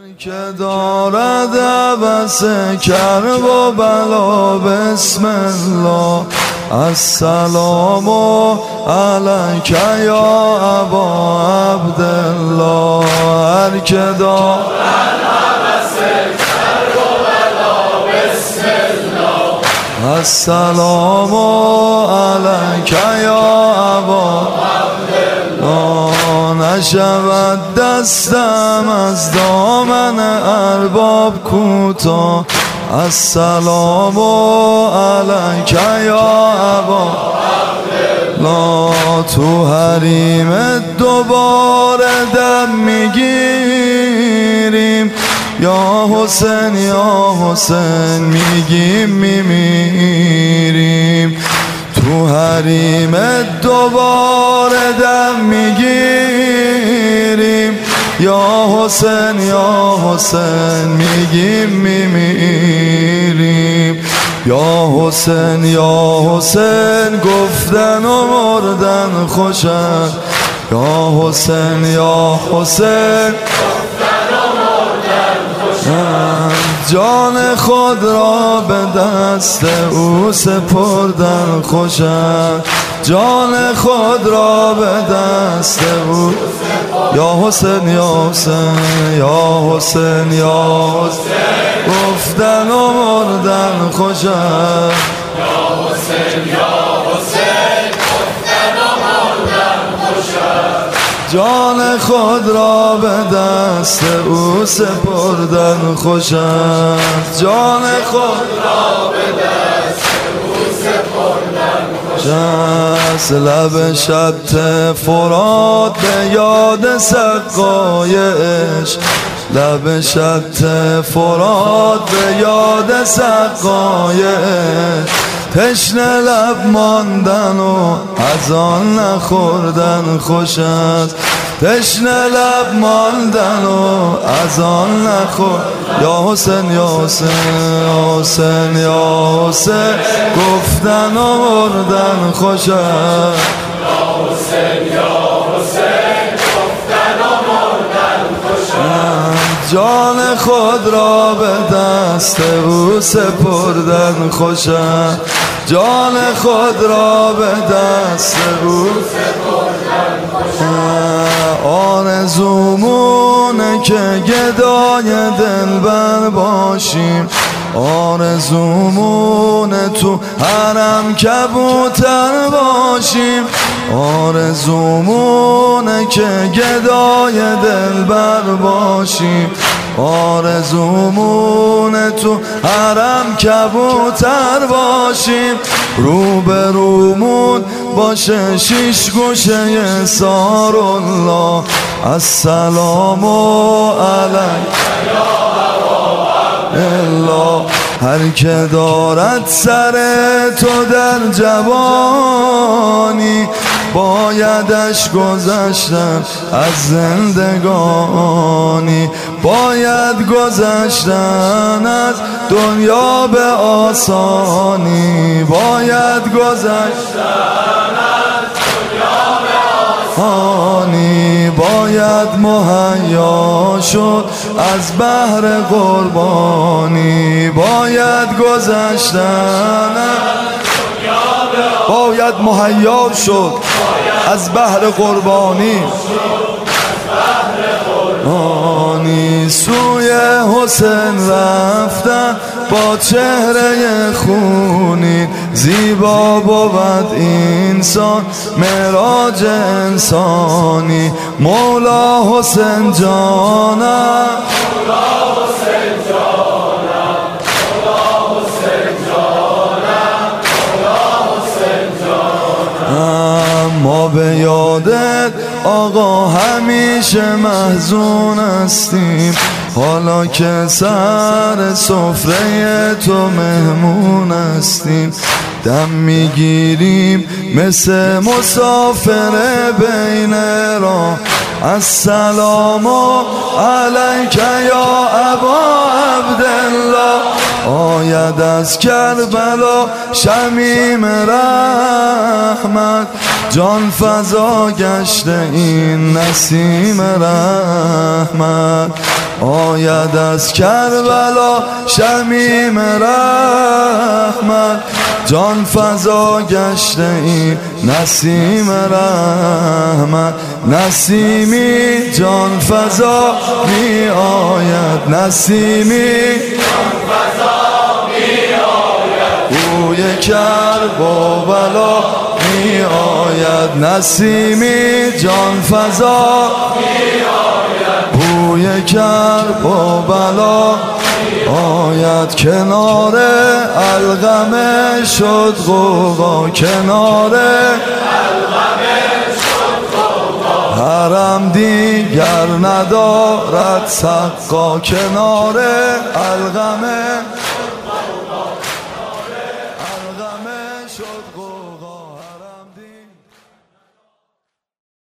که دارد عبس کرب و بلا بسم الله السلام علیک یا ابا عبدالله. هر که دارد عبس کرب و بلا بسم الله السلام علیک یا ابا عبدالله. نشود دستم از دامن ارباب کوتاه السلام علیک یا ابا عبدالله. تو حریم دوباره دم میگیریم یا حسین یا حسین میگیم میمیریم. تو حریم دوباره دم میگیریم یا حسین یا حسین میگیم میمیریم. یا حسین یا حسین گفتن و مردن خوش است. یا حسین یا حسین جان خود را به دست او سپردن خوش است. جان خود را به دست او. یا حسین یا حسین یا حسین یا حسین گفتن و مردن خوش است. یا حسین یا حسین گفتن و مردن خوش است. جان خود را به دست او سپردن خوش است. جان خود را به دست او سپردن خوش است. لب شط فرات به یاد سقای عشق. لب شط فرات به یاد سقای عشق. تشنه لب ماندن و از آن نخوردن خوش است. تشنه لب ماندن و از آن نخوردن. یا حسین یا حسین حسین یا حسین گفتن و مردن خوش است. یا حسین یا حسین گفتن و مردن خوش است. جان خود را به دست او سپردن خوش است. جان خود را به دست او سپردن خوش است. آرزومونه که گدای دلبر باشیم. آرزومونه تو حرم کبوتر باشیم. آرزومونه که گدای دلبر باشیم. آرزومونه تو حرم کبوتر باشیم. روبرومون باشه شیش گوشه سار الله السلام علیک الله. هر که دارد سر تو در جوانی بایدش گذشتن از زندگانی. باید گذشتن از دنیا به آسانی. باید گذشتن از دنیا به آسانی. باید مهیا شد از بحر قربانی. باید گذشتن باید مهیا شد از بحر قربانی. سوی حسین رفتن با چهره خونین. زیبا بود اینسان معراج انسانی. مولا حسین جانم ما به یادت آقا همیشه محزون هستیم. حالا که سر سفره تو مهمون هستیم. دم میگیریم مثل مسافر بین راه السلام علیک یا ابا عبدالله. آید آید از کربلا شمیم رحمت، جان فضا گشته این نسیم رحمت. آید از کربلا شمیم رحمت، جان فضا گشته این نسیم رحمت. نسیمی جان فضا می آید، نسیمی جان فضا می آید، بوی کرب و بلا می آید. نسیمی جان فضا می آید، بوی کرب و بلا آید. کنار القمه شد غوغا، کنار القمه شد غوغا، حرم دیگر ندارد سقا. کنار القمه